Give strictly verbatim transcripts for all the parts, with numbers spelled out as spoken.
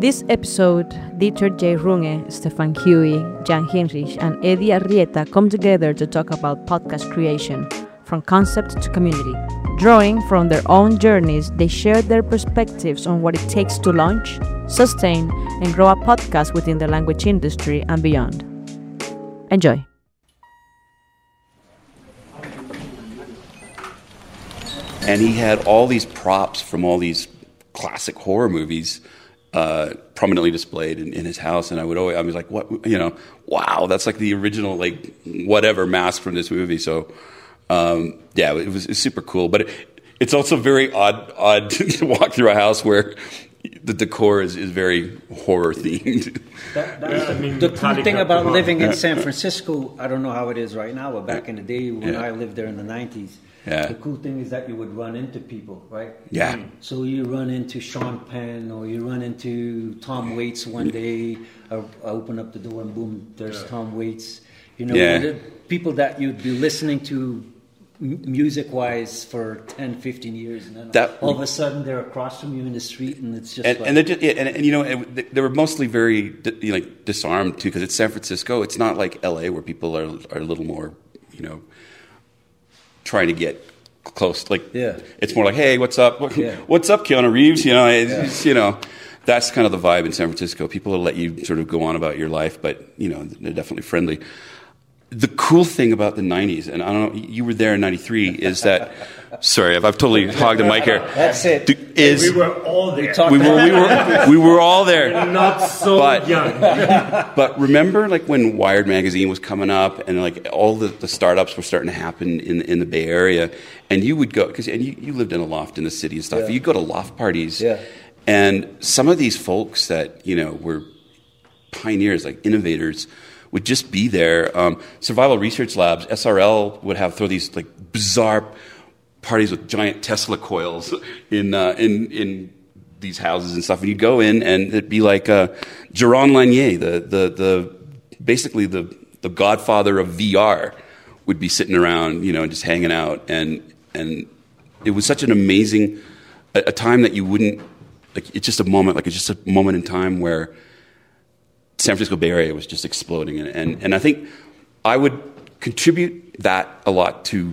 this episode, Dieter J. Runge, Stefan Huey, Jan Hinrich, and Eddie Arrieta come together to talk about podcast creation, from concept to community. Drawing from their own journeys, they share their perspectives on what it takes to launch, sustain, and grow a podcast within the language industry and beyond. Enjoy. And he had all these props from all these classic horror movies uh, prominently displayed in, in his house. And I would always, I was like, what, you know, wow, that's like the original, like, whatever mask from this movie. So, um, yeah, it was, it was super cool. But it, it's also very odd, odd to walk through a house where the decor is, is very horror themed. That, that's the, the cool thing about living in San Francisco, I don't know how it is right now, but back in the day when yeah. I lived there in the nineties, yeah. the cool thing is that you would run into people, right? Yeah. So you run into Sean Penn or you run into Tom Waits one day. I, I open up the door and boom, there's yeah. Tom Waits. You know, yeah. the people that you'd be listening to music-wise for ten, fifteen years, and then that, all of a sudden they're across from you in the street, and it's just and, like... And, they're just, and, and, you know, and they were mostly very, you know, like, disarmed, too, because it's San Francisco. It's not like L A where people are are a little more, you know, trying to get close. Like, yeah. It's more like, hey, what's up? What, yeah. What's up, Keanu Reeves? You know, it's, yeah. it's, you know, that's kind of the vibe in San Francisco. People will let you sort of go on about your life, but, you know, they're definitely friendly. The cool thing about the nineties, and I don't know, you were there in ninety-three, is that, sorry, I've, I've totally hogged the mic here. That's it. Is, we were all there. We were, we were, we were all there. Not so but, young. But remember, like, when Wired magazine was coming up, and like all the, the startups were starting to happen in in the Bay Area, and you would go, because and you, you lived in a loft in the city and stuff. Yeah. You'd go to loft parties, yeah. and some of these folks that, you know, were pioneers, like innovators, would just be there. Um, Survival Research Labs, S R L, would have throw these like bizarre parties with giant Tesla coils in uh, in in these houses and stuff. And you'd go in, and it'd be like uh, Jaron Lanier, the the the basically the the godfather of V R, would be sitting around, you know, just hanging out. And and it was such an amazing a, a time that you wouldn't like. It's just a moment, like it's just a moment in time where San Francisco Bay Area was just exploding, and, and and I think I would contribute that a lot to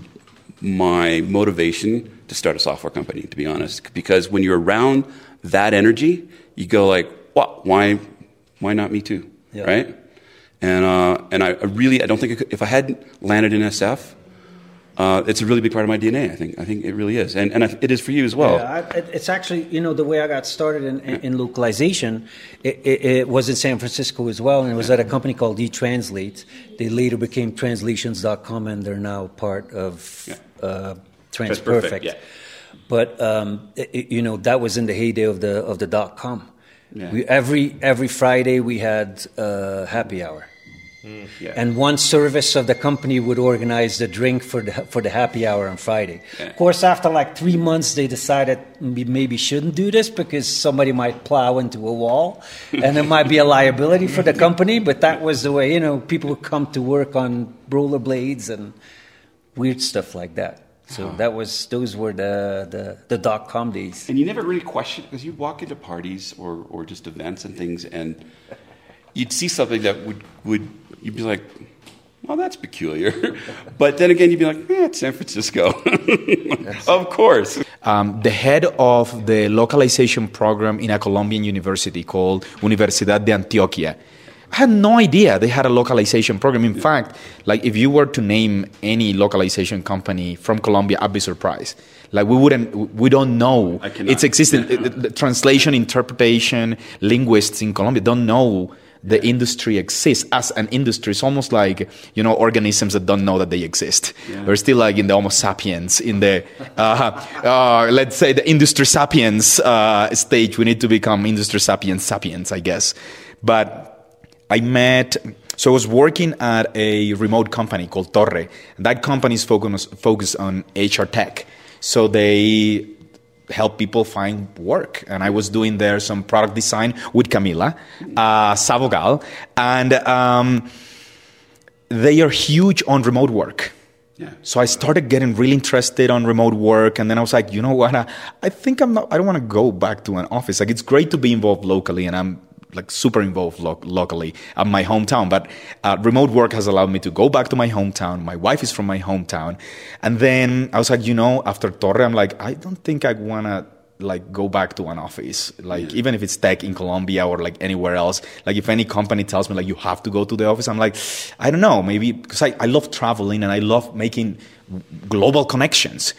my motivation to start a software company, to be honest, because when you're around that energy, you go like, "What? Why? Why not me too?" Yeah. Right? And uh, and I, I really I don't think I could, if I hadn't landed in S F. Uh, it's a really big part of my D N A. I think. I think it really is, and and it is for you as well. Yeah, I, it's actually, you know, the way I got started in, in, in localization. It, it, it was in San Francisco as well, and it was at a company called eTranslate. They later became translations dot com, and they're now part of yeah. uh, TransPerfect. Yeah. But um, it, you know, that was in the heyday of the of the dot com. Yeah. We, every every Friday we had uh, happy hour. Mm, yeah. And one service of the company would organize the drink for the for the happy hour on Friday. Yeah. Of course, after like three months, they decided we maybe shouldn't do this because somebody might plow into a wall, and it might be a liability for the company. But that was the way, you know, people would come to work on rollerblades and weird stuff like that. So oh. that was those were the the, the dot com days. And you never really questioned, because you'd walk into parties or or just events and things, and you'd see something that would would. You'd be like, well, that's peculiar. But then again, you'd be like, eh, it's San Francisco. Of course. Um, the head of the localization program in a Colombian university called Universidad de Antioquia, I had no idea they had a localization program. In fact, like if you were to name any localization company from Colombia, I'd be surprised. Like we wouldn't, we don't know its existence. Translation, interpretation, linguists in Colombia don't know the industry exists as an industry. It's almost like, you know, organisms that don't know that they exist. Yeah. We're still like in the Homo sapiens, in the, uh, uh, let's say the industry sapiens uh, stage. We need to become industry sapiens sapiens, I guess. But I met, so I was working at a remote company called Torre. And that company is focused, focused on H R tech. So they help people find work. And I was doing there some product design with Camila uh, Savogal. And um, they are huge on remote work. Yeah. So I started getting really interested on remote work, and then I was like, you know what? I, I think I'm not. I don't want to go back to an office. Like, it's great to be involved locally, and I'm like super involved lo- locally at my hometown. But uh, remote work has allowed me to go back to my hometown. My wife is from my hometown, and then I was like, you know, after Torre, I'm like, I don't think I want to like go back to an office, like yeah. even if it's tech in Colombia or like anywhere else. Like if any company tells me like you have to go to the office, I'm like, I don't know, maybe because I, I love traveling and I love making global connections.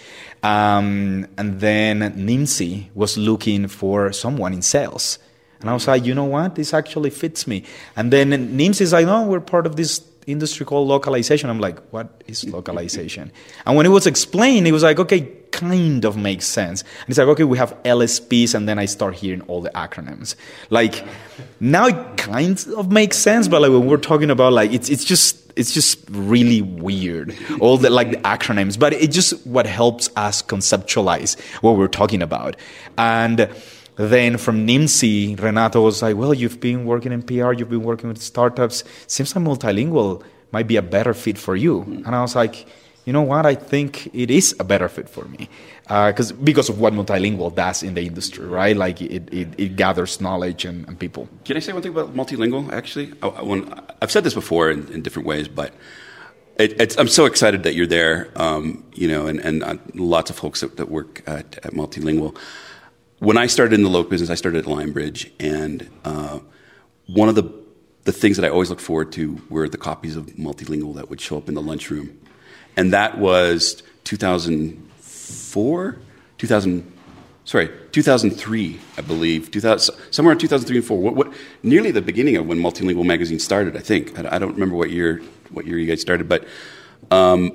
Um, and then Nimdzi was looking for someone in sales. And I was like, you know what, this actually fits me. And then Nimdzi is like, no, we're part of this industry called localization. I'm like, what is localization? And when it was explained, it was like, okay, kind of makes sense. And it's like, okay, we have L S Ps, and then I start hearing all the acronyms. Like, now it kind of makes sense, but like when we're talking about like, it's it's just it's just really weird, all the like the acronyms. But it just what helps us conceptualize what we're talking about. And then from Nimdzi, Renato was like, well, you've been working in P R, you've been working with startups. Seems like multilingual might be a better fit for you. And I was like, you know what? I think it is a better fit for me. Uh, cause, because of what multilingual does in the industry, right? Like it, it, it gathers knowledge and, and people. Can I say one thing about multilingual, actually? I, I, when, I've said this before in, in different ways, but it, it's, I'm so excited that you're there, um, you know, and, and uh, lots of folks that, that work at, at Multilingual. When I started in the Loc business, I started at Lionbridge, and uh, one of the the things that I always looked forward to were the copies of Multilingual that would show up in the lunchroom, and that was two thousand four, two thousand, sorry, two thousand three, I believe, two thousand, somewhere in two thousand three and four. What, what, nearly the beginning of when Multilingual magazine started, I think. I, I don't remember what year what year you guys started, but. Um,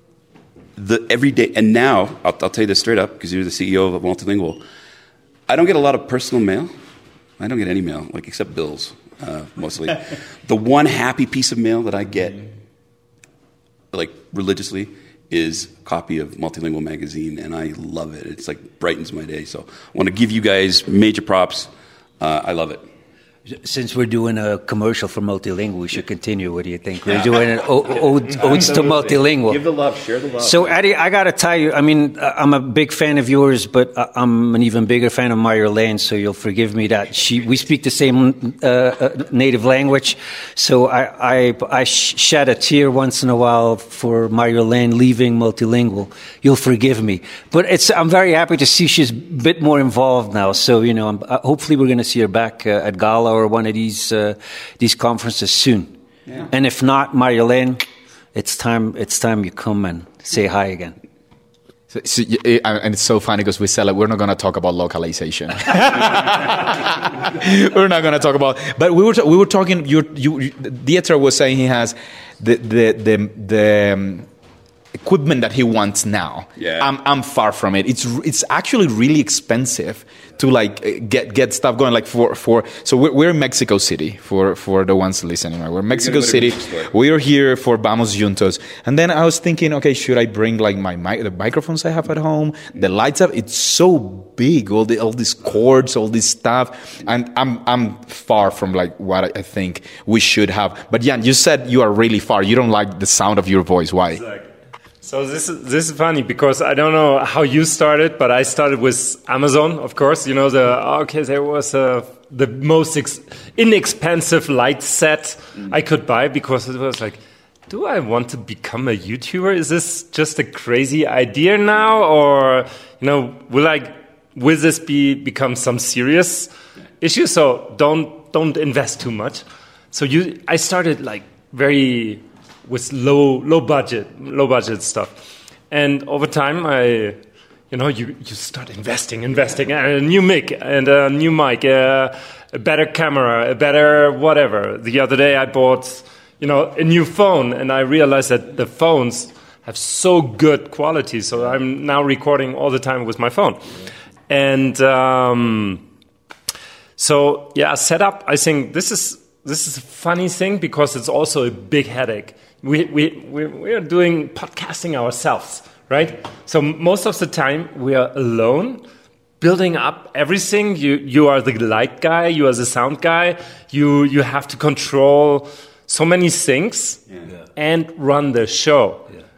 the every day, and now I'll, I'll tell you this straight up because you're the C E O of Multilingual. I don't get a lot of personal mail. I don't get any mail, like except bills, uh, mostly. The one happy piece of mail that I get, like religiously, is a copy of Multilingual magazine, and I love it. It's like brightens my day. So I want to give you guys major props. Uh, I love it. Since we're doing a commercial for Multilingual, we should continue. What do you think? We're doing an o- ode, odes to Multilingual. Give the love, share the love. So, Eddie, I got to tell you, I mean, I'm a big fan of yours, but I'm an even bigger fan of Marjolein, so you'll forgive me that she we speak the same uh, native language. So I, I, I shed a tear once in a while for Marjolein leaving Multilingual. You'll forgive me. But it's I'm very happy to see she's a bit more involved now. So, you know, I'm, hopefully we're going to see her back uh, at Gala or one of these uh, these conferences soon. Yeah. And if not, Marjolein, it's time it's time you come and say hi again. So, so, and it's so funny because we said like we're not going to talk about localization. We're not going to talk about. But we were we were talking. You you Dieter was saying he has the the the. the um, equipment that he wants now. Yeah. I'm I'm far from it. It's it's actually really expensive to like get get stuff going. Like for for so we're, we're in Mexico City for for the ones listening. Right? We're in Mexico City. We are here for Vamos Juntos. And then I was thinking, okay, should I bring like my mic, the microphones I have at home, the lights up? It's so big, all the all these cords, all this stuff, and I'm I'm far from like what I think we should have. But Jan, you said you are really far. You don't like the sound of your voice. Why? Exactly. So this is this is funny because I don't know how you started, but I started with Amazon, of course. You know, the okay, there was a, the most ex- inexpensive light set mm. I could buy because it was like, do I want to become a YouTuber? Is this just a crazy idea now, or you know, will I will this be become some serious yeah. issue? So don't don't invest too much. So you, I started like very. with low low budget low budget stuff, and over time I you know you, you start investing investing and a new mic and a new mic uh, a better camera, a better whatever. The other day I bought you know a new phone, and I realized that the phones have so good quality, so I'm now recording all the time with my phone. And um, so yeah, setup, I think this is this is a funny thing because it's also a big headache. We we we we are doing podcasting ourselves, right? So most of the time we are alone, building up everything. You you are the light guy, you are the sound guy. You you have to control so many things yeah. and run the show. Yeah.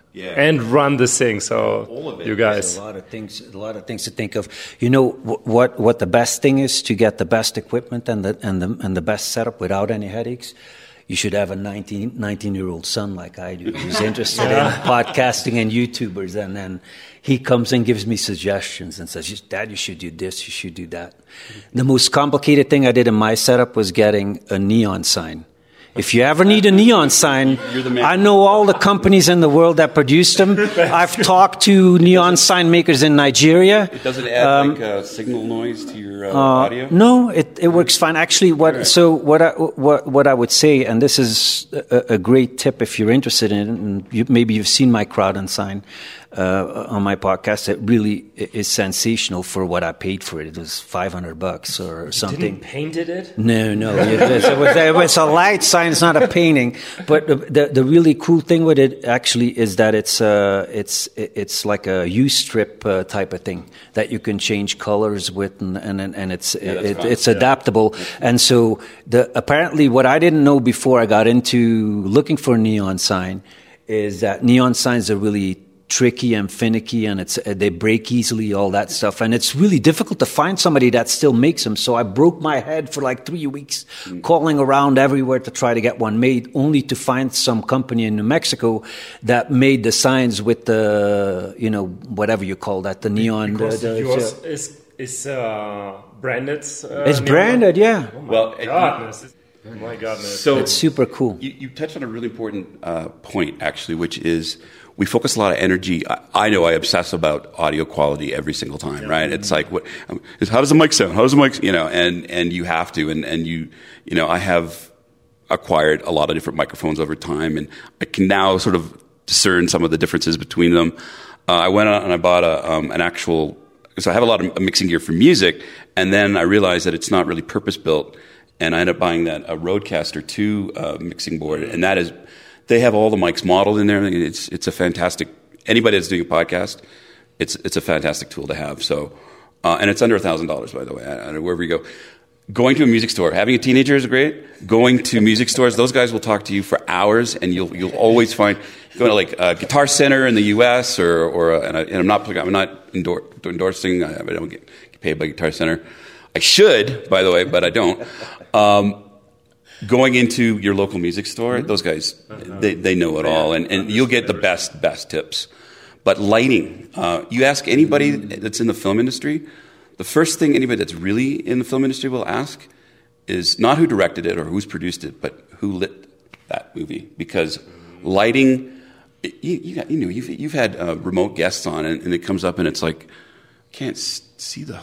Yeah. and run this thing. So All of it. you There's guys, a lot of things, a lot of things to think of. You know wh- what? What the best thing is to get the best equipment and the and the and the best setup without any headaches. You should have a nineteen, nineteen-year-old son like I do who's interested in podcasting and YouTubers, and then he comes and gives me suggestions and says, "Dad, you should do this, you should do that." The most complicated thing I did in my setup was getting a neon sign. If you ever need a neon sign, You're the man. I know all the companies in the world that produce them. I've talked to neon sign makers in Nigeria. It doesn't add Um, like uh, signal noise to your uh, uh, audio? No, it, it works fine. Actually, what so what I what what I would say, and this is a, a great tip if you're interested in it, and you, maybe you've seen my crowd and sign uh, on my podcast. It really is sensational for what I paid for it. It was five hundred bucks or something. didn't painted it. No, no, it was, it was, it was a light sign. It's not a painting. But the, the the really cool thing with it actually is that it's uh it's it's like a U-strip uh, type of thing that you can change colors with, and and, and it's Yeah, that's it, fun. it's adaptable. And so the apparently what I didn't know before I got into looking for a neon sign is that neon signs are really tricky and finicky, and it's uh, they break easily, all that stuff, and it's really difficult to find somebody that still makes them. So I broke my head for like three weeks Mm. calling around everywhere to try to get one made, only to find some company in New Mexico that made the signs with the, you know, whatever you call that, the neon. Because the, the, yours is is uh, branded. Uh, it's neon? branded, yeah. Oh my Well, it- godness! Oh my godness! So It's super cool. You, you touched on a really important uh, point, actually, which is we focus a lot of energy. I, I know I obsess about audio quality every single time, right? It's like, what? Um, is, how does the mic sound? How does the mic, you know? And and you have to, and and you, you know, I have acquired a lot of different microphones over time, and I can now sort of discern some of the differences between them. Uh, I went out and I bought a um, an actual. So I have a lot of mixing gear for music, and then I realized that it's not really purpose built. And I ended up buying that a Rodecaster two uh, mixing board, and that is, they have all the mics modeled in there. It's it's a fantastic. Anybody that's doing a podcast, it's it's a fantastic tool to have. So, uh, and it's under a thousand dollars, by the way. I, I don't know, wherever you go, going to a music store, having a teenager is great. Going to music stores, those guys will talk to you for hours, and you'll you'll always find going to like uh, Guitar Center in the U S or or uh, and, I, and I'm not I'm not endor- endorsing. I, I don't get paid by Guitar Center. I should, by the way, but I don't. Um, going into your local music store, mm-hmm. those guys, uh-huh. they, they know it all, and, and you'll get the best, best tips. But lighting, uh, you ask anybody that's in the film industry, the first thing anybody that's really in the film industry will ask is not who directed it or who's produced it, but who lit that movie. Because lighting, you, you, got, you know, you've, you've had uh, remote guests on, and, and it comes up and it's like, can't see the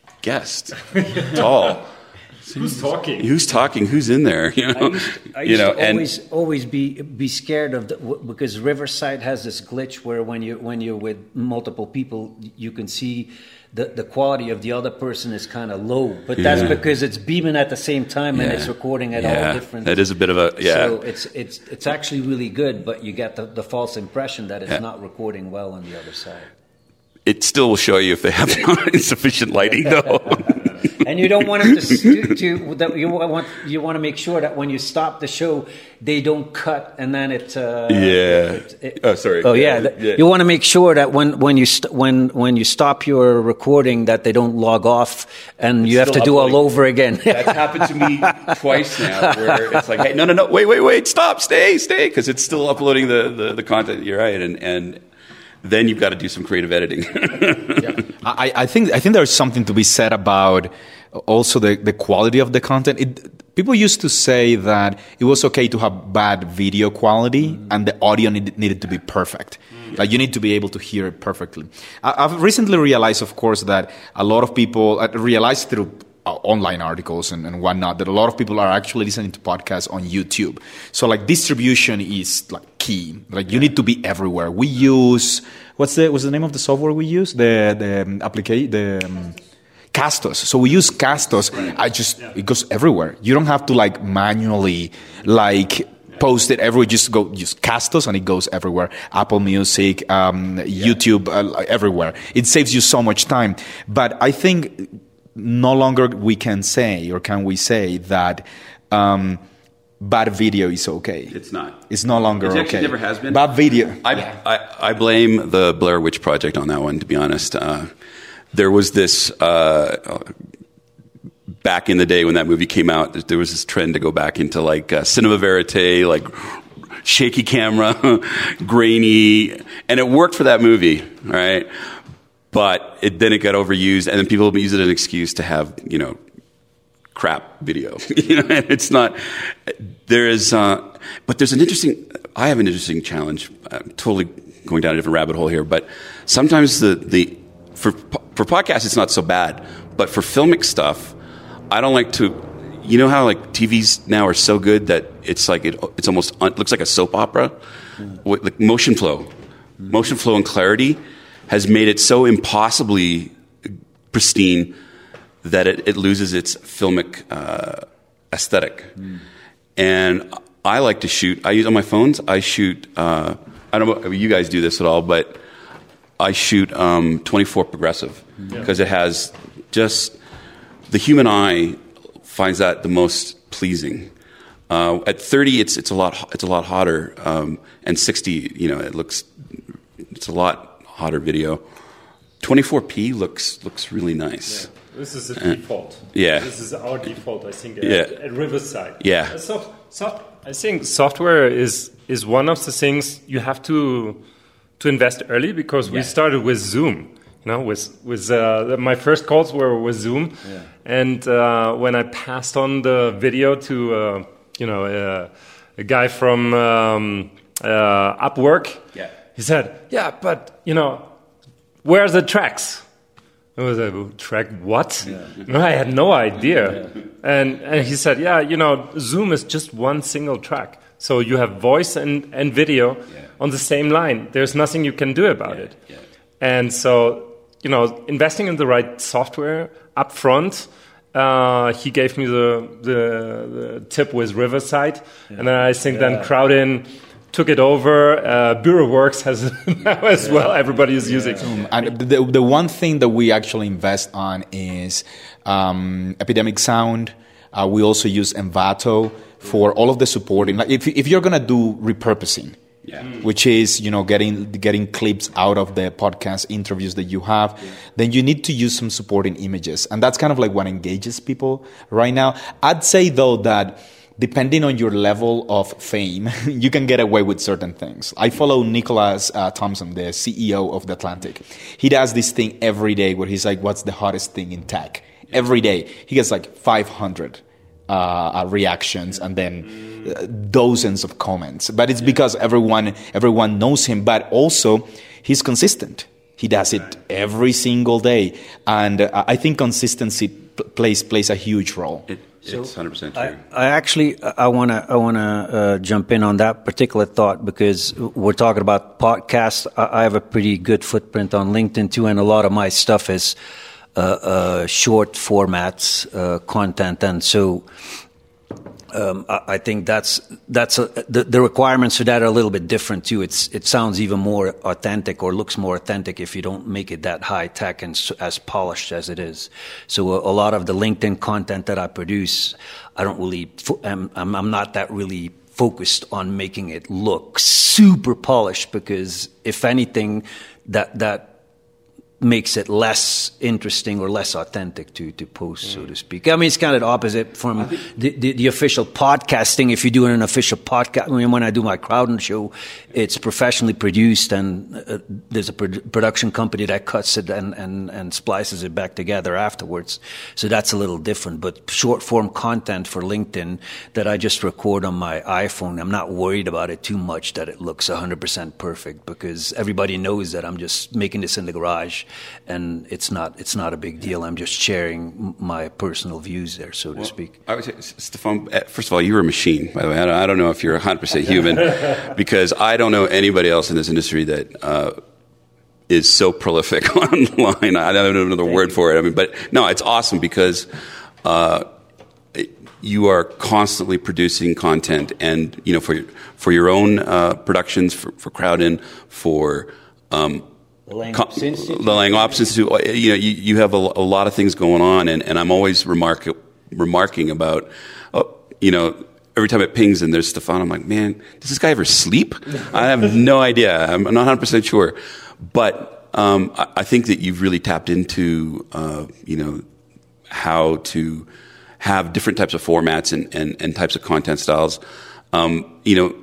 guest at all. Who's talking? Who's talking? Who's in there? You know, I used, I you used know, to and always always be be scared of the, because Riverside has this glitch where when you when you're with multiple people, you can see the, the quality of the other person is kind of low, but that's Yeah. because it's beaming at the same time and Yeah. it's recording at yeah, all different. that is a bit of a yeah. So it's it's it's actually really good, but you get the, the false impression that it's Yeah. not recording well on the other side. It still will show you if they have insufficient lighting, though. And you don't want them to, to, to that you want you want to make sure that when you stop the show, they don't cut and then it. Uh, Yeah. it- it- Oh, sorry. Oh yeah, Yeah, th- yeah. you want to make sure that when when you st- when when you stop your recording, that they don't log off and you have to still do all uploading. over again. That's happened to me twice now, where it's like, hey, no, no, no, wait, wait, wait, stop, stay, stay, because it's still uploading the, the, the content. You're right, and and then you've got to do some creative editing. I, I think I think there's something to be said about also the, the quality of the content. It, people used to say that it was okay to have bad video quality mm-hmm. and the audio need, needed to be perfect. Mm-hmm. Like you need to be able to hear it perfectly. I, I've recently realized, of course, that a lot of people uh, realized through uh, online articles and, and whatnot that a lot of people are actually listening to podcasts on YouTube. So like distribution is like key. Like yeah. you need to be everywhere. We use what's the what's the name of the software we use? The the um, application the. Um, Castos. So we use Castos. I just, it goes everywhere. You don't have to like manually like post it everywhere. Just go use Castos and it goes everywhere. Apple Music, um, YouTube, uh, everywhere. It saves you so much time. But I think no longer we can say, or can we say that, um, bad video is okay. It's not. It's no longer it okay. It actually never has been. Bad video. I, yeah. I, I blame the Blair Witch Project on that one, to be honest. Uh, there was this, uh, back in the day when that movie came out, there was this trend to go back into like uh, cinema verite, like shaky camera, grainy, and it worked for that movie, right? But it, then it got overused, and then people use it as an excuse to have, you know, crap video. You know, it's not. There is, uh, but there's an interesting. I have an interesting challenge. I'm totally going down a different rabbit hole here, but sometimes the the for for podcasts it's not so bad, but for filmic stuff, I don't like to. You know how like T Vs now are so good that it's like it, it's almost it looks like a soap opera. Mm. With, like motion flow, mm. motion flow and clarity has made it so impossibly pristine that it, it loses its filmic uh, aesthetic. Mm. And I like to shoot. I use on my phones. I shoot. Uh, I don't know if you guys do this at all, but I shoot um, twenty-four progressive because yeah. it has just the human eye. Finds that the most pleasing. Uh, at thirty, it's it's a lot it's a lot hotter, um, and sixty, you know, it looks it's a lot hotter video. twenty-four p looks looks really nice. Yeah. This is the uh, default. Yeah, this is our default. I think. At, yeah. at Riverside. Yeah. So, so I think software is is one of the things you have to to invest early because yeah. we started with Zoom. You know, with with uh, my first calls were with Zoom, yeah. and uh, when I passed on the video to uh, you know uh, a guy from um, uh, Upwork, yeah. he said, "Yeah, but you know, where are the tracks?" I was like, "Track what?" Yeah. No, I had no idea, yeah. and and he said, "Yeah, you know, Zoom is just one single track, so you have voice and and video yeah. on the same line. There's nothing you can do about yeah. it." Yeah. And so, you know, investing in the right software up front, uh, he gave me the, the, the tip with Riverside. Yeah. And then I think yeah. then Crowdin took it over. Uh, BureauWorks has now as yeah. well. Everybody is yeah. using. Um, and the, the one thing that we actually invest on is um, Epidemic Sound. Uh, we also use Envato for all of the supporting. Like if, if you're going to do repurposing, Yeah. which is, you know, getting getting clips out of the podcast interviews that you have, yeah. then you need to use some supporting images. And that's kind of like what engages people right now. I'd say, though, that depending on your level of fame, you can get away with certain things. I follow Nicholas uh, Thompson, the C E O of The Atlantic. He does this thing every day where he's like, what's the hottest thing in tech? Yeah. Every day. He gets like five hundred uh, uh, reactions and then Uh, dozens of comments, but it's yeah. because everyone everyone knows him. But also, he's consistent. He does it every single day, and uh, I think consistency p- plays plays a huge role. It, it's one hundred percent I, true. I actually I want to I want to uh, jump in on that particular thought because we're talking about podcasts. I, I have a pretty good footprint on LinkedIn too, and a lot of my stuff is uh, uh, short formats uh, content, and so. Um, I, I think that's that's a, the, the requirements for that are a little bit different too. It's it sounds even more authentic or looks more authentic if you don't make it that high tech and so, as polished as it is. So a, a lot of the LinkedIn content that I produce, I don't really. I'm, I'm, I'm not that really focused on making it look super polished because if anything, that that. makes it less interesting or less authentic to, to post, mm. so to speak. I mean, it's kind of the opposite from the, the, the official podcasting. If you're doing an official podcast, I mean, when I do my Crowdin show, it's professionally produced and uh, there's a pro- production company that cuts it and, and, and splices it back together afterwards. So that's a little different. But short form content for LinkedIn that I just record on my iPhone, I'm not worried about it too much that it looks one hundred percent perfect because everybody knows that I'm just making this in the garage. And it's not it's not a big deal. I'm just sharing my personal views there, so to well, speak. I would say, Stefan, first of all, you're a machine, by the way. I don't, I don't know if you're one hundred percent human because I don't know anybody else in this industry that uh, is so prolific online. I don't know another word for it. I mean, but no, it's awesome because uh, it, you are constantly producing content and, you know, for, for your own uh, productions, for, for Crowdin, for... Um, The Langops Institute. The Langops Institute. You know, you, you have a, a lot of things going on, and, and I'm always remark, remarking about, oh, you know, every time it pings and there's Stefan, I'm like, man, does this guy ever sleep? I have no idea. I'm not one hundred percent sure. But um, I, I think that you've really tapped into, uh, you know, how to have different types of formats and, and, and types of content styles. Um, you know,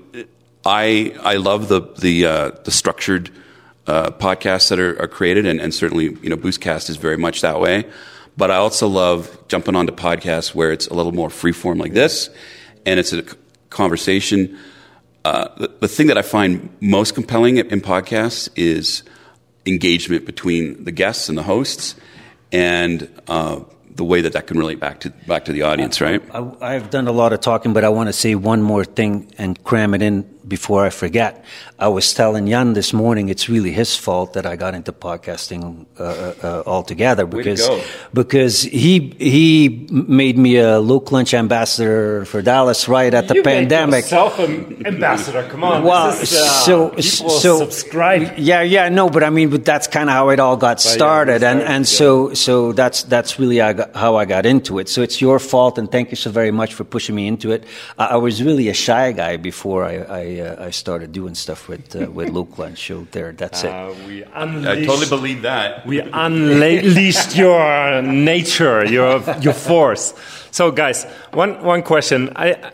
I I love the the uh, the structured uh, podcasts that are, are created, and, and certainly, you know, Boostcast is very much that way. But I also love jumping onto podcasts where it's a little more freeform like this, and it's a conversation. Uh, the, the thing that I find most compelling in, in podcasts is engagement between the guests and the hosts, and uh, the way that that can relate back to back to the audience, right? I, I've done a lot of talking, but I want to say one more thing and cram it in before I forget. I was telling Jan this morning it's really his fault that I got into podcasting uh, uh, altogether because because he he made me a Local Lunch ambassador for Dallas right at the you pandemic. Make yourself an ambassador. Come on. Well, this is, uh, so people so subscribe. Yeah, yeah, no, but I mean, but that's kind of how it all got started, yeah, and and yeah. so so that's that's really how I got into it. So it's your fault, and thank you so very much for pushing me into it. I, I was really a shy guy before I I, uh, I started doing stuff with uh, with Local Lunch. So there, that's uh, it. We I totally believe that. We unleashed your nature, your your force. So, guys, one one question. I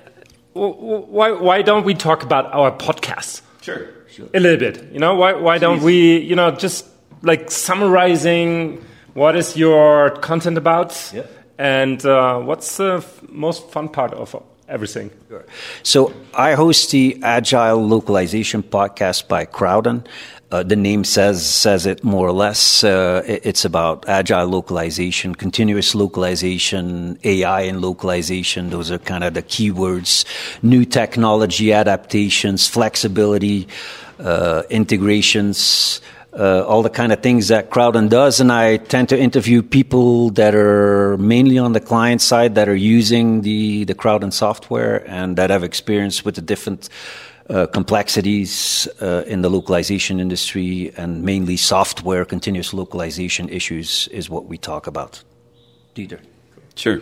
why why don't we talk about our podcast? Sure, sure. A little bit. You know, why why don't we? You know, just like summarizing what is your content about, yeah. and uh, what's the f- most fun part of everything. Sure. So I host the Agile Localization podcast by Crowdon. Uh, the name says says it more or less. Uh, it, it's about agile localization, continuous localization, A I and localization. Those are kind of the keywords. New technology adaptations, flexibility, uh, integrations. Uh, all the kind of things that Crowdon does, and I tend to interview people that are mainly on the client side that are using the, the Crowdon software and that have experience with the different uh, complexities uh, in the localization industry, and mainly software continuous localization issues is what we talk about. Dieter. Sure.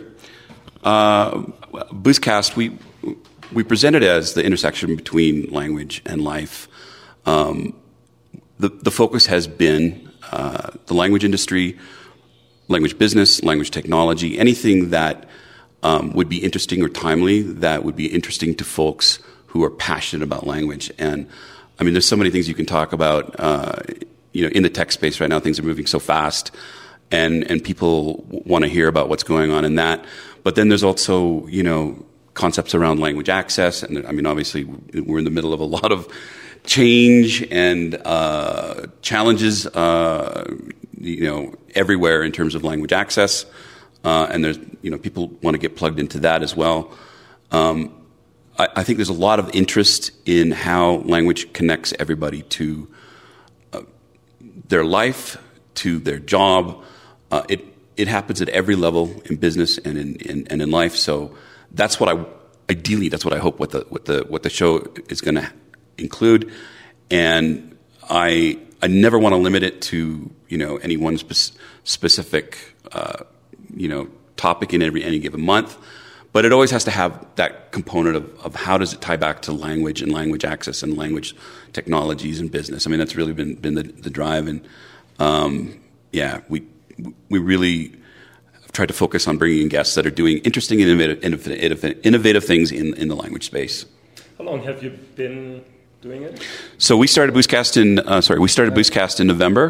Uh, Boostcast, we we present it as the intersection between language and life. Um, The, the focus has been uh, the language industry, language business, language technology, anything that um, would be interesting or timely, that would be interesting to folks who are passionate about language. And I mean, there's so many things you can talk about. Uh, you know, in the tech space right now, things are moving so fast, and and people want to hear about what's going on in that. But then there's also, you know, concepts around language access, and I mean, obviously, we're in the middle of a lot of change and uh, challenges, uh, you know, everywhere in terms of language access, uh, and there's, you know, people want to get plugged into that as well. Um, I, I think there's a lot of interest in how language connects everybody to uh, their life, to their job. Uh, it it happens at every level in business and in, in and in life. So that's what I ideally that's what I hope what the what the what the show is going to include, and I I never want to limit it to, you know, any one spe- specific uh, you know topic in every any given month, but it always has to have that component of, of how does it tie back to language and language access and language technologies and business. I mean, that's really been been the, the drive, and um, yeah, we we really have tried to focus on bringing in guests that are doing interesting and innovative innovative, innovative things in in the language space. How long have you been doing it? So we started Boostcast in uh, sorry we started Boostcast in November,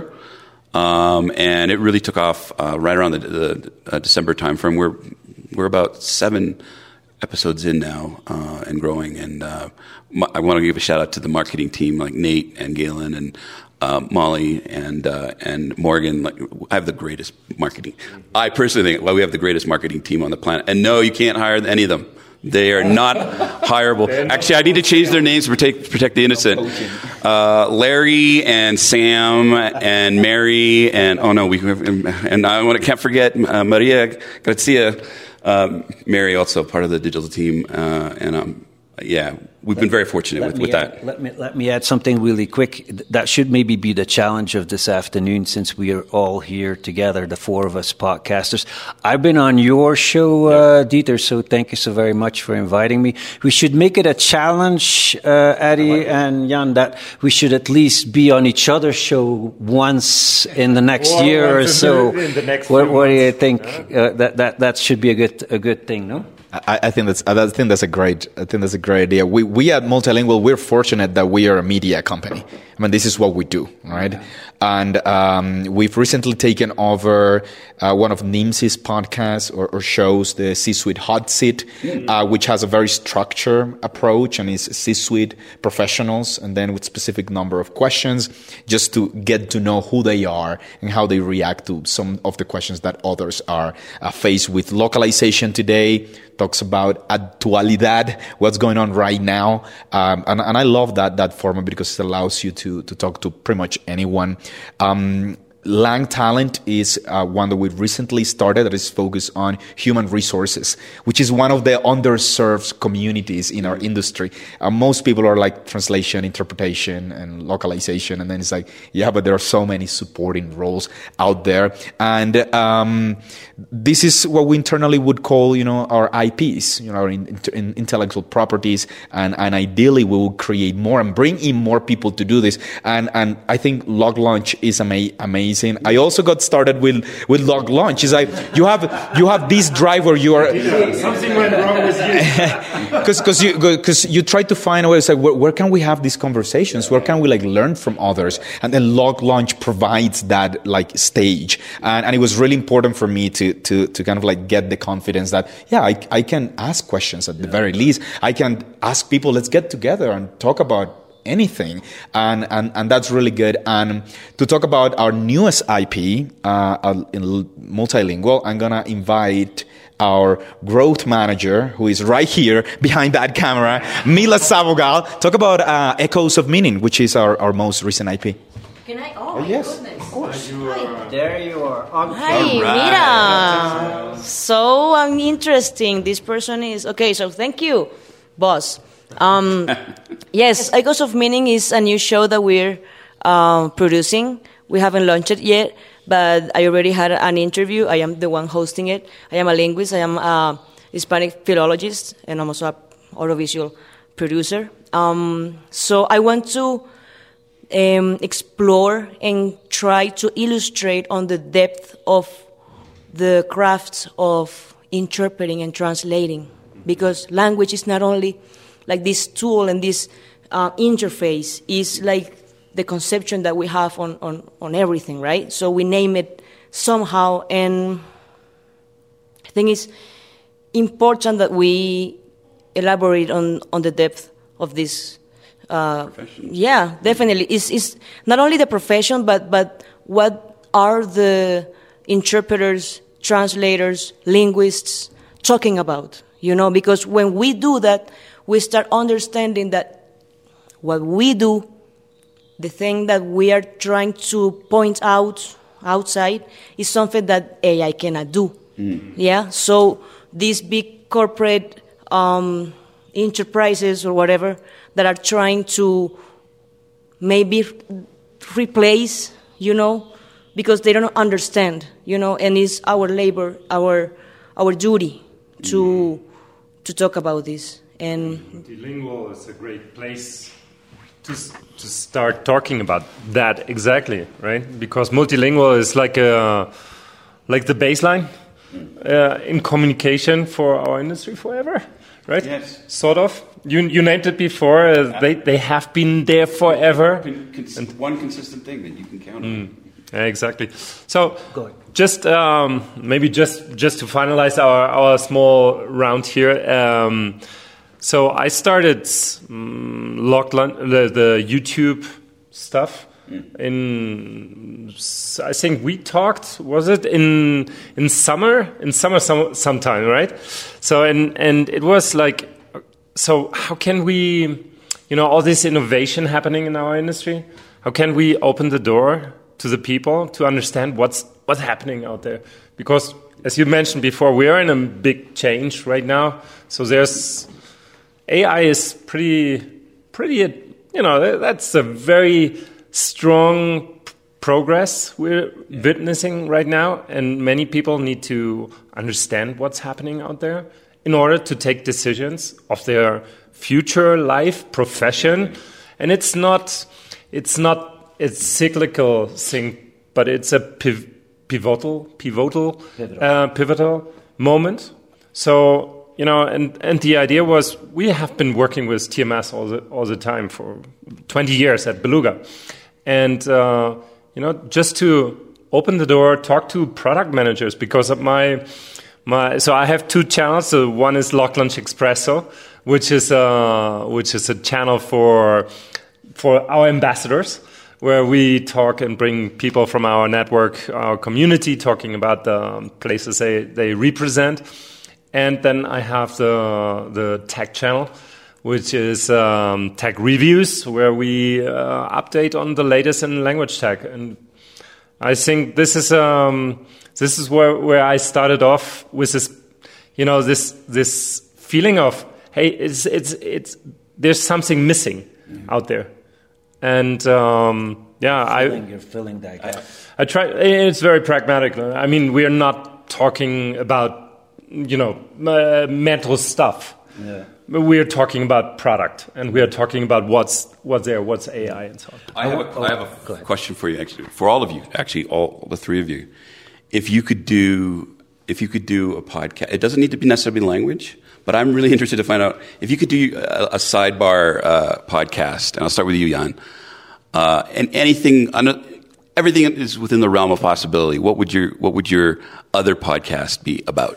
um, and it really took off uh, right around the, the uh, December timeframe. We're we're about seven episodes in now uh, and growing. And uh, I want to give a shout out to the marketing team, like Nate and Galen and uh, Molly and uh, and Morgan. Like, I have the greatest marketing. I personally think well, we have the greatest marketing team on the planet. And no, you can't hire any of them. They are not hireable. Actually, I need to change their names to protect, protect the innocent. Uh, Larry and Sam and Mary and oh no, we and I want to can't forget uh, Maria Grazia. Um, Mary also part of the digital team, uh, and um, yeah, we've been very fortunate let with, me with add, that. Let me let me add something really quick. That should maybe be the challenge of this afternoon, since we are all here together, the four of us podcasters. I've been on your show, uh, Dieter, so thank you so very much for inviting me. We should make it a challenge, uh, Eddie like and Jan, that we should at least be on each other's show once in the next or year or so. In the next what, what do you months. think? Yeah. Uh, that that that should be a good a good thing, no? I, I think that's I think that's a great I think that's a great idea. We we at Multilingual, we're fortunate that we are a media company. I mean, this is what we do, right? Yeah. And um, we've recently taken over uh, one of NIMSY's podcasts or, or shows, the C-Suite Hot Seat, mm-hmm. uh, which has a very structured approach and is C-Suite professionals, and then with specific number of questions, just to get to know who they are and how they react to some of the questions that others are uh, faced with. Localization today talks about actualidad, what's going on right now, um, and, and I love that that format because it allows you to to talk to pretty much anyone. Um, Lang Talent is uh, one that we've recently started that is focused on human resources, which is one of the underserved communities in our industry. Uh, most people are like translation, interpretation, and localization, and then it's like, yeah, but there are so many supporting roles out there. And um, this is what we internally would call, you know, our I Ps, you know, our in, in intellectual properties, and, and ideally we will create more and bring in more people to do this. And and I think Log Launch is ama- amazing. I also got started with with Log Launch. It's like you have you have this drive where you are something went wrong with you because because you because you try to find a way. It's like where, where can we have these conversations? Where can we like learn from others? And then Log Launch provides that like stage. And and it was really important for me to to to kind of like get the confidence that yeah I I can ask questions at the very least. I can ask people. Let's get together and talk about anything, and, and and that's really good. And to talk about our newest I P uh, in Multilingual, I'm gonna invite our growth manager, who is right here behind that camera, Mila Savogal, talk about uh, Echoes of Meaning, which is our, our most recent I P. Can I? Oh, Oh, yes, goodness. of course. Hi. There you are. On Hi, Mira. So um, interesting. This person is okay. So thank you, boss. Um, yes, Echoes of Meaning is a new show that we're uh, producing. We haven't launched it yet, but I already had an interview. I am the one hosting it. I am a linguist. I am a Hispanic philologist, and I'm also an audiovisual producer. Um, so I want to um, explore and try to illustrate on the depth of the crafts of interpreting and translating, because language is not only like this tool and this uh, interface, is like the conception that we have on, on, on everything, right? So we name it somehow, and I think it's important that we elaborate on, on the depth of this. Uh, yeah, definitely. It's, it's not only the profession, but, but what are the interpreters, translators, linguists talking about, you know? Because when we do that, we start understanding that what we do, the thing that we are trying to point out outside, is something that A I cannot do. Mm. Yeah. So these big corporate um, enterprises or whatever that are trying to maybe replace, you know, because they don't understand, you know, and it's our labor, our our duty to mm. to talk about this. And Multilingual is a great place to to start talking about that, exactly, right? Because multilingual is like a like the baseline uh, in communication for our industry forever, right? Yes. Sort of. You you named it before. Uh, they they have been there forever. Cons- and one consistent thing that you can count on. Mm, yeah, exactly. So just um, maybe just just to finalize our our small round here. Um, So I started um, Lockland, the, the YouTube stuff mm. in. I think we talked. Was it in in summer? In summer, some, sometime, right? So and and it was like, so how can we, you know, all this innovation happening in our industry? How can we open the door to the people to understand what's what's happening out there? Because as you mentioned before, we are in a big change right now. So there's A I is pretty, pretty, you know, that's a very strong progress we're yeah. witnessing right now, and many people need to understand what's happening out there in order to take decisions of their future life, profession, and it's not, it's not a cyclical thing, but it's a piv- pivotal, pivotal, pivotal. Uh, pivotal moment. So. You know, and, and the idea was we have been working with T M S all the all the time for twenty years at Beluga, and uh, you know, just to open the door, talk to product managers because of my my. So I have two channels. So one is Lock Lunch Espresso, which is uh which is a channel for for our ambassadors, where we talk and bring people from our network, our community, talking about the places they they represent. And then I have the the tech channel, which is um, tech reviews, where we uh, update on the latest in language tech. And I think this is um, this is where, where I started off with this, you know, this this feeling of, hey, it's it's it's there's something missing mm-hmm. out there, and um, yeah, you're filling, I you're filling that gap. I, I try. It's very pragmatic. I mean, we are not talking about, you know, uh, mental stuff. Yeah. We're talking about product, and we are talking about what's what's there, what's A I, and so on. I have a, I have a question for you, actually, for all of you, actually, all the three of you. If you could do, if you could do a podcast, it doesn't need to be necessarily language, but I'm really interested to find out if you could do a, a sidebar uh, podcast. And I'll start with you, Jan. Uh, and anything. Everything is within the realm of possibility. What would your What would your other podcast be about?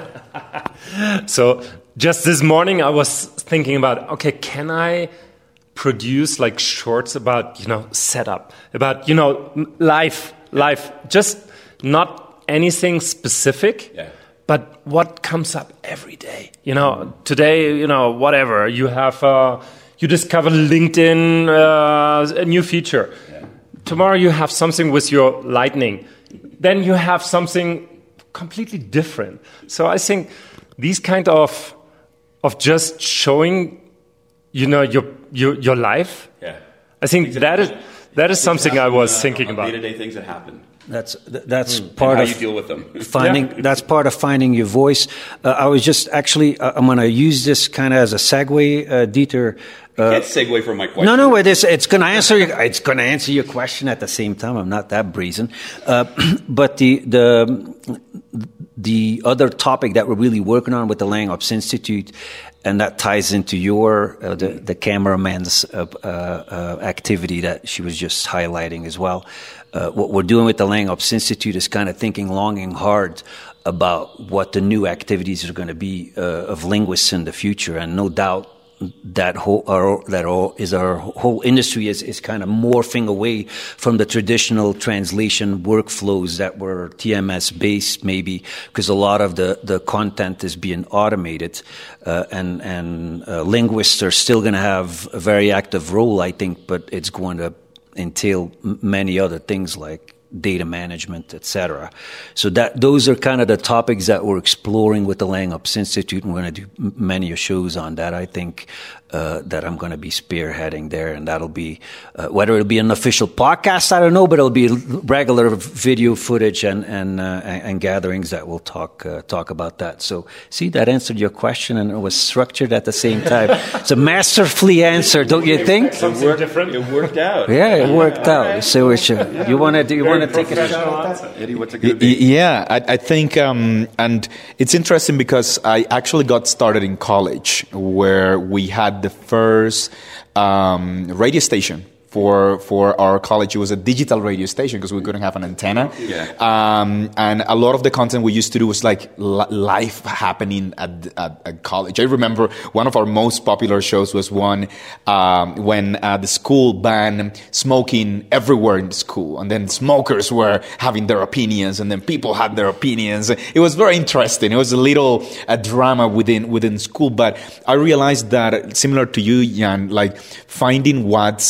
So just this morning, I was thinking about, okay, can I produce like shorts about, you know, setup, about, you know, life, life, just not anything specific, yeah. but what comes up every day. You know, today, you know, whatever you have, uh, you discover LinkedIn, uh, a new feature. Yeah. Tomorrow you have something with your Lightning. Then you have something completely different. So I think these kind of of just showing, you know, your your your life. Yeah. I think things that is that is something I was uh, thinking about. Day-to-day things that happen. That's that's mm. part how of you deal with them. Finding yeah. That's part of finding your voice. Uh, I was just actually uh, I'm going to use this kind of as a segue, uh, Dieter. Uh, can't segue from my question. No, no, it is. It's going to answer. Your, it's going to answer your question at the same time. I'm not that brazen. Uh, but the the the other topic that we're really working on with the LangOps Institute, and that ties into your uh, the the cameraman's uh, uh, uh, activity that she was just highlighting as well. Uh, what we're doing with the LangOps Institute is kind of thinking long and hard about what the new activities are going to be uh, of linguists in the future, and no doubt. That whole, our, that all is our whole industry is, is kind of morphing away from the traditional translation workflows that were T M S based, maybe because a lot of the, the content is being automated, uh, and and uh, linguists are still going to have a very active role, I think, but it's going to entail m- many other things like data management, et cetera. So that those are kind of the topics that we're exploring with the LangOps Institute, and we're going to do many shows on that. I think uh, that I'm going to be spearheading there, and that'll be uh, whether it'll be an official podcast, I don't know, but it'll be regular video footage and and uh, and gatherings that will talk uh, talk about that. So see, that answered your question, and it was structured at the same time. It's a masterfully answered, don't you think? Something it worked, different. It worked out. Yeah, it worked out. Right. So it's, uh, you want to do you want to take a shot at that? Eddie, what's it going to be? Yeah, I, I think, um, and it's interesting because I actually got started in college where we had the first um, radio station. For, for our college, it was a digital radio station because we couldn't have an antenna. Yeah. Um, and a lot of the content we used to do was like li- life happening at, at, at college. I remember one of our most popular shows was one um, when uh, the school banned smoking everywhere in the school. And then smokers were having their opinions, and then people had their opinions. It was very interesting. It was a little uh, drama within within school. But I realized that, similar to you, Jan, like finding what's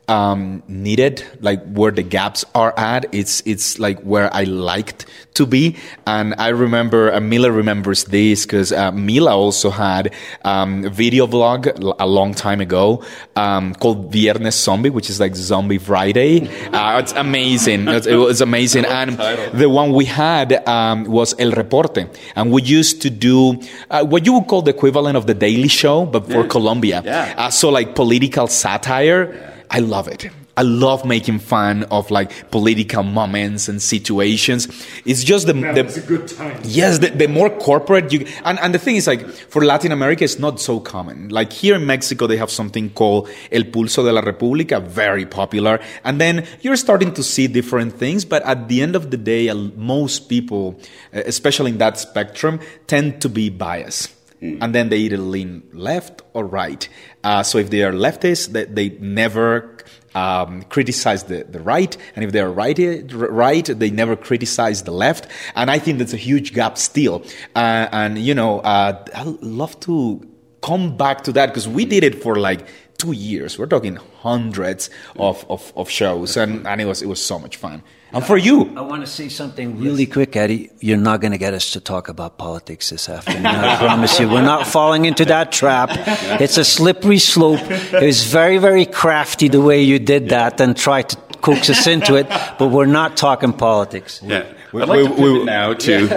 um, needed, like where the gaps are at. It's it's like where I liked to be. And I remember, uh, Mila remembers this because uh, Mila also had um, a video vlog a long time ago um, called Viernes Zombie, which is like Zombie Friday. Uh, it's amazing. It's, it was amazing. And the one we had um, was El Reporte. And we used to do uh, what you would call the equivalent of The Daily Show, but for yeah. Colombia. Yeah. Uh, so like political satire. Yeah. I love it. I love making fun of like political moments and situations. It's just the, Man, the it's a good time. Yes, the, the more corporate you and, and the thing is like for Latin America it's not so common. Like here in Mexico they have something called El Pulso de la República, very popular. And then you're starting to see different things, but at the end of the day most people, especially in that spectrum, tend to be biased. Mm. And then they either lean left or right. Uh, so if they are leftists, they, they never um, criticize the, the right. And if they are right, right, they never criticize the left. And I think that's a huge gap still. Uh, and, you know, uh, I'd love to come back to that because we did it for like two years. We're talking hundreds of, of, of shows. And, and it was it was so much fun. And for you, I want to say something really quick, Eddie. You're not going to get us to talk about politics this afternoon. I promise you. We're not falling into that trap. It's a slippery slope. It was very, very crafty the way you did that and tried to coax us into it, but we're not talking politics. Yeah. I'd like we, to pivot we, now to...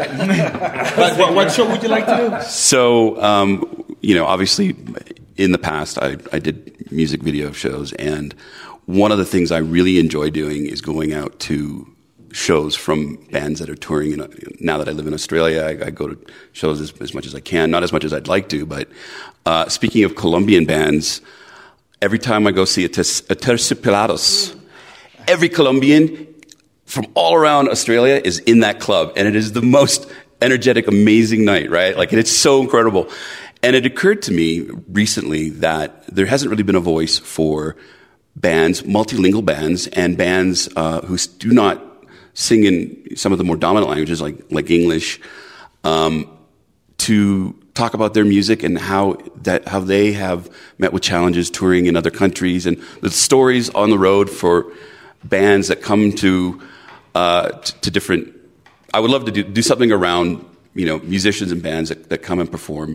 Yeah. what, what show would you like to do? So, um, you know, obviously in the past I, I did music video shows, and one of the things I really enjoy doing is going out to shows from bands that are touring. You know, now that I live in Australia, I, I go to shows as, as much as I can, not as much as I'd like to. But uh, speaking of Colombian bands, every time I go see a, tes- a Terciopelados, every Colombian from all around Australia is in that club, and it is the most energetic, amazing night, right? Like, it's so incredible. And it occurred to me recently that there hasn't really been a voice for bands, multilingual bands, and bands uh, who do not sing in some of the more dominant languages like like English, um, to talk about their music and how that how they have met with challenges touring in other countries, and the stories on the road for bands that come to uh, t- to different. I would love to do, do something around, you know, musicians and bands that, that come and perform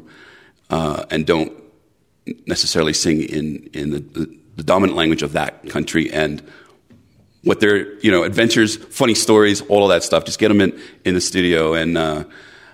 uh, and don't necessarily sing in in the, the the dominant language of that country, and what their, you know, adventures, funny stories, all of that stuff. Just get them in, in the studio. And, uh,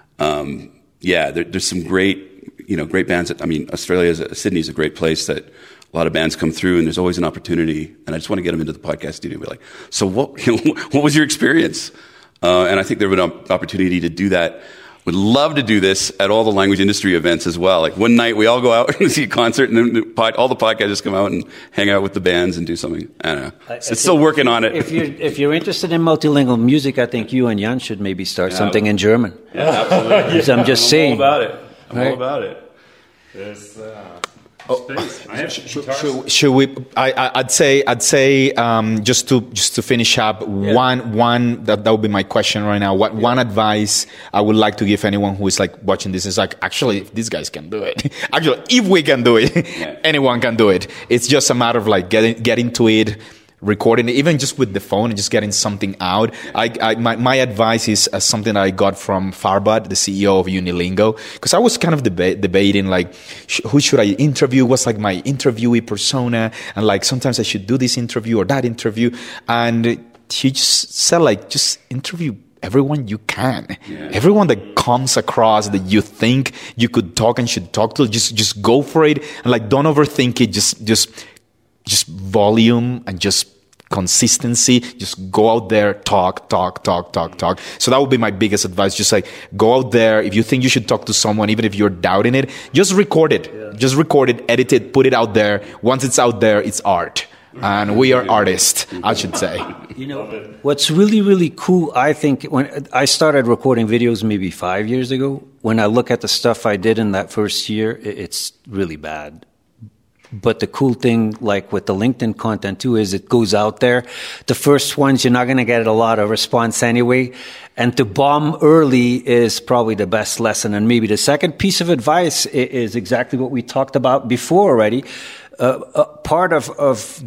um, yeah, there, there's some great, you know, great bands that, I mean, Australia is, a, Sydney is a great place that a lot of bands come through, and there's always an opportunity. And I just want to get them into the podcast studio and be like, so what, you know, what was your experience? Uh, and I think there would be an opportunity to do that. Would love to do this at all the language industry events as well. Like one night we all go out and see a concert, and then the pod, all the podcasters come out and hang out with the bands and do something. I don't know. I, I it's still working on it. If you're, if you're interested in multilingual music, I think you and Jan should maybe start yeah, something in German. Yeah, absolutely. yeah, I'm just I'm saying. all about it. I'm right? all about it. There's, uh, Oh, I have should, should, should we? I, I'd say. I'd say um, just to just to finish up. Yeah. One one that that would be my question right now. What yeah. one advice I would like to give anyone who is like watching this is like, actually, if these guys can do it, actually, if we can do it, yeah. anyone can do it. It's just a matter of like getting getting to it. Recording it, even just with the phone and just getting something out. I, I my, my advice is uh, something that I got from Farbad, the C E O of Unilingo, because I was kind of deba- debating like, sh- who should I interview? What's like my interviewee persona? And like, sometimes I should do this interview or that interview. And he just said like, just interview everyone you can. Yeah. Everyone that comes across that you think you could talk and should talk to, just, just go for it. And like, don't overthink it. Just, just, just volume and just consistency. Just go out there, talk, talk, talk, talk, talk. So that would be my biggest advice. Just like go out there. If you think you should talk to someone, even if you're doubting it, just record it. Yeah. Just record it, edit it, put it out there. Once it's out there, it's art. And we are artists, I should say. You know, what's really, really cool, I think, when I started recording videos maybe five years ago, when I look at the stuff I did in that first year, it's really bad. But the cool thing, like with the LinkedIn content too, is it goes out there. The first ones, you're not going to get a lot of response anyway. And to bomb early is probably the best lesson. And maybe the second piece of advice is exactly what we talked about before already. Uh, uh, part of, of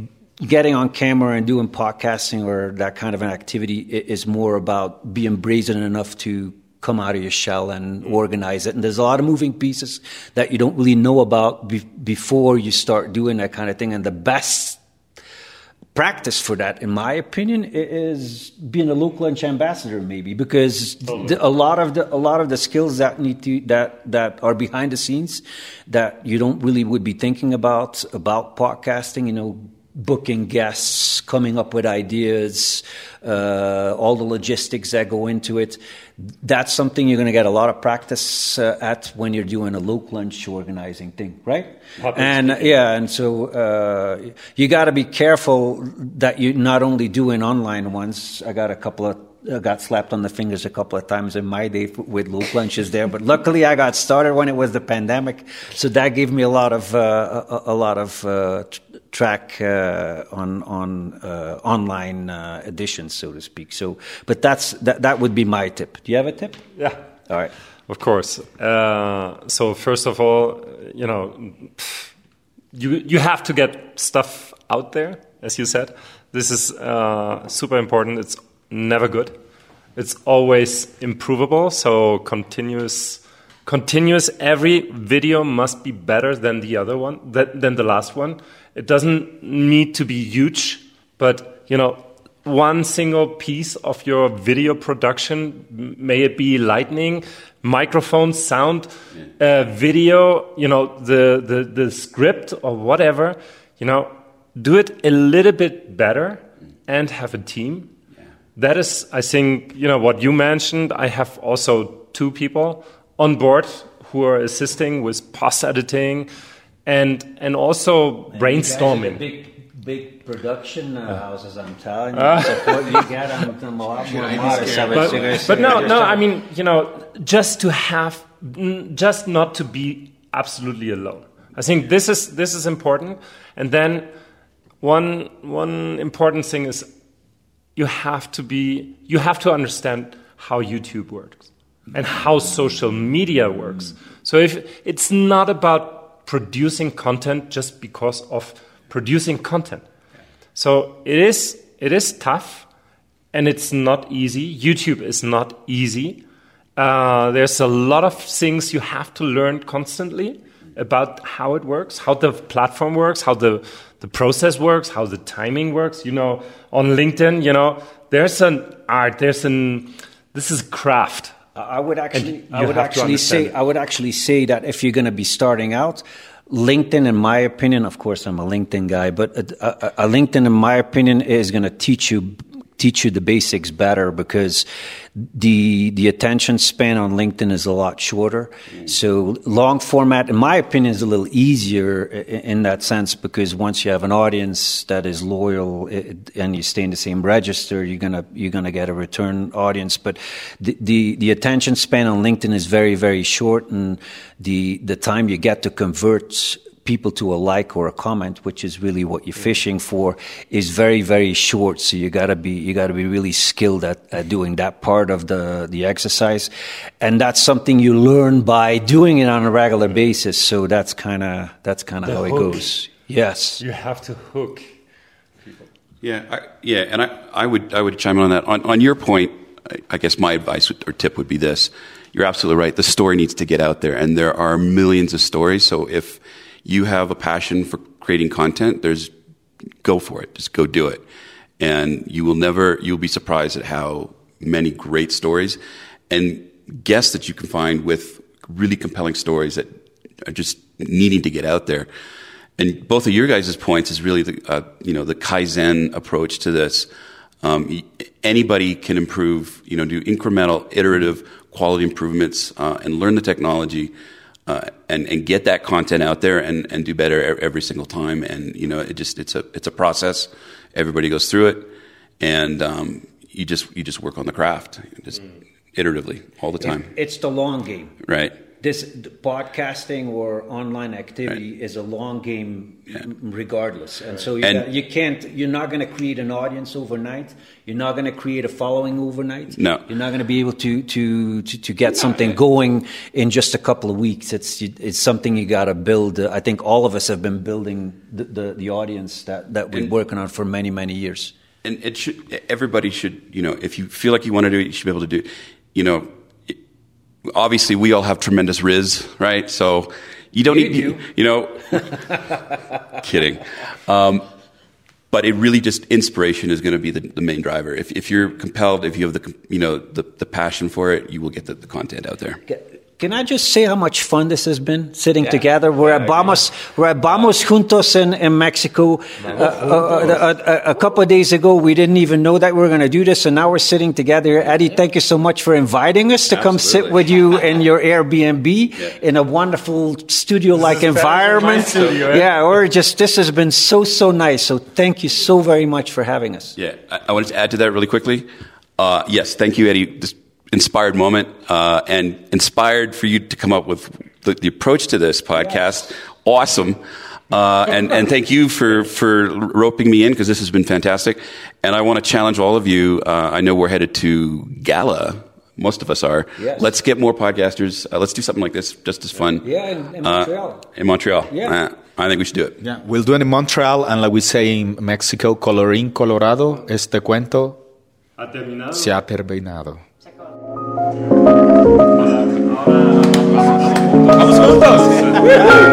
getting on camera and doing podcasting or that kind of an activity is more about being brazen enough to come out of your shell and organize it. And there's a lot of moving pieces that you don't really know about be- before you start doing that kind of thing. And the best practice for that, in my opinion, is being a local lunch ambassador, maybe, because the, a lot of the a lot of the skills that need to that that are behind the scenes that you don't really would be thinking about about podcasting, you know, booking guests, coming up with ideas, uh, all the logistics that go into it. That's something you're going to get a lot of practice uh, at when you're doing a local lunch organizing thing, right? Public and speaking. yeah, and so uh, you got to be careful that you're not only doing online ones. I got a couple of I got slapped on the fingers a couple of times in my day with local lunches there, but luckily I got started when it was the pandemic, so that gave me a lot of uh, a, a lot of uh, t- track uh, on on uh, online uh, editions, so to speak. So, but that's that that would be my tip. Do you have a tip? Yeah. All right. Of course. Uh, so first of all, you know, you you have to get stuff out there, as you said. This is uh, super important. It's never good. It's always improvable. So continuous, continuous. Every video must be better than the other one, than, than the last one. It doesn't need to be huge, but you know, one single piece of your video production, may it be lighting, microphone, sound, uh, video, you know, the, the the script or whatever. You know, do it a little bit better and have a team. That is, I think, you know, what you mentioned. I have also two people on board who are assisting with post editing and and also and brainstorming. Big, big production uh, houses, I'm telling you. Uh, support you get on them a lot more modest. But, but no, no, I mean, you know, just to have, just not to be absolutely alone. I think this is this is important. And then one one important thing is, you have to be, you have to understand how YouTube works and how social media works. So if it's not about producing content just because of producing content. So it is, it is tough and it's not easy. YouTube is not easy. Uh, there's a lot of things you have to learn constantly about how it works, how the platform works, how the the process works, how the timing works. You know, on LinkedIn, you know, there's an art, there's an, this is craft. I would actually, I would actually say, it. I would actually say that if you're going to be starting out, LinkedIn, in my opinion, of course, I'm a LinkedIn guy, but a, a, a LinkedIn, in my opinion, is going to teach you teach you the basics better because the the attention span on LinkedIn is a lot shorter. Mm. So long format, in my opinion, is a little easier in, in that sense because once you have an audience that is loyal it, and you stay in the same register, you're gonna you're gonna get a return audience. But the, the the attention span on LinkedIn is very very short, and the the time you get to convert people to a like or a comment, which is really what you're fishing for, is very, very short. So you gotta be, you gotta be really skilled at, at doing that part of the, the exercise. And that's something you learn by doing it on a regular basis. So that's kind of, that's kind of how hook. it goes. Yes. You have to hook people. Yeah. I, yeah. And I, I would, I would chime in on that. On, on your point, I, I guess my advice or tip would be this. You're absolutely right. The story needs to get out there and there are millions of stories. So if you have a passion for creating content, there's, go for it. Just go do it. And you will never, you'll be surprised at how many great stories and guests that you can find with really compelling stories that are just needing to get out there. And both of your guys' points is really the, uh, you know, the Kaizen approach to this. Um, anybody can improve, you know, do incremental, iterative quality improvements, uh, and learn the technology. Uh, and, and get that content out there and, and do better every single time. And, you know, it just, it's a, it's a process. Everybody goes through it. And, um, you just, you just work on the craft just mm. iteratively all the time. It's the long game. Right. this podcasting or online activity right. is a long game, yeah. regardless. And so you, and, got, you can't. You're not going to create an audience overnight. You're not going to create a following overnight. No, you're not going to be able to to to, to get something going in just a couple of weeks. It's it's something you got to build. I think all of us have been building the the, the audience that that we're and, working on for many many years. And it should. Everybody should. You know, if you feel like you want to do it, you should be able to do it. You know. Obviously, we all have tremendous riz, right? So you don't need, you, you know, kidding. Um, but it really just, inspiration is going to be the, the main driver. If, if you're compelled, if you have the, you know, the, the passion for it, you will get the, the content out there. Can I just say how much fun this has been sitting yeah. together? We're yeah, at Vamos, we're at Vamos Juntos in, in Mexico. Uh, uh, a, a, a couple of days ago, we didn't even know that we were going to do this, and now we're sitting together. Eddie, thank you so much for inviting us to Absolutely. come sit with you in your Airbnb yeah. in a wonderful studio-like environment. Studio, yeah. yeah, we're just this has been so so nice. So thank you so very much for having us. Yeah, I, I wanted to add to that really quickly. Uh, yes, thank you, Eddie. This, inspired moment, uh, and inspired for you to come up with the, the approach to this podcast. Yes. Awesome. Uh, and, and thank you for, for roping me in, because this has been fantastic. And I want to challenge all of you. Uh, I know we're headed to Gala. Most of us are. Yes. Let's get more podcasters. Uh, let's do something like this, just as fun. Yeah, in, in Montreal. Uh, in Montreal. Yeah. Uh, I think we should do it. Yeah, we'll do it in Montreal, and like we say in Mexico, colorín colorado, este cuento ha terminado. Se ha terminado. ¡Vamos juntos!